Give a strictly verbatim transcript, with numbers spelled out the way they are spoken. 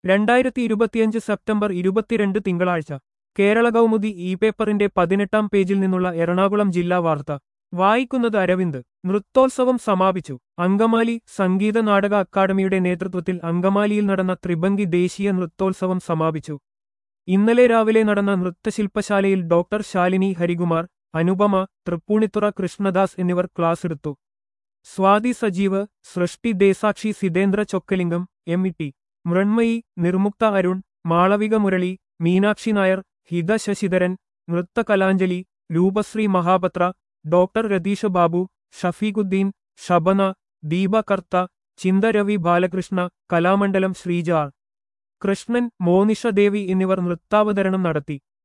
രണ്ടായിരത്തി ഇരുപത്തിയഞ്ച് സെപ്റ്റംബർ ഇരുപത്തിരണ്ട് തിങ്കളാഴ്ച കേരള കൗമുദി ഇ പേപ്പറിന്റെ പതിനെട്ടാം പേജിൽ നിന്നുള്ള എറണാകുളം ജില്ലാ വാർത്ത വായിക്കുന്നത് അരവിന്ദ്. നൃത്തോത്സവം സമാപിച്ചു. അങ്കമാലി സംഗീത നാടക അക്കാദമിയുടെ നേതൃത്വത്തിൽ അങ്കമാലിയിൽ നടന്ന ത്രിഭംഗി ദേശീയ നൃത്തോത്സവം സമാപിച്ചു. ഇന്നലെ രാവിലെ നടന്ന നൃത്തശില്പശാലയിൽ ഡോക്ടർ ശാലിനി ഹരികുമാർ, അനുപമ, തൃപ്പൂണിത്തുറ കൃഷ്ണദാസ് എന്നിവർ ക്ലാസെടുത്തു. Swathi Sajeev, Srishti Deshakshi, Sitendra Chockalingam, M E T Mrinmayi, Nirmuktha Arun, Malavika Murali, Meenakshi Nair, Hitha Sasidharan, Nrithakalanjali, Roopashree Mahapatra, doctor Ratheesh Babu, Shafeequddin, Shabana, Deepa Kartha, Chintha Ravi Balakrishna, Kalamandalam Sreeja R. Krishnan, Monisha Devi എന്നിവർ നൃത്താവതരണം നടത്തി.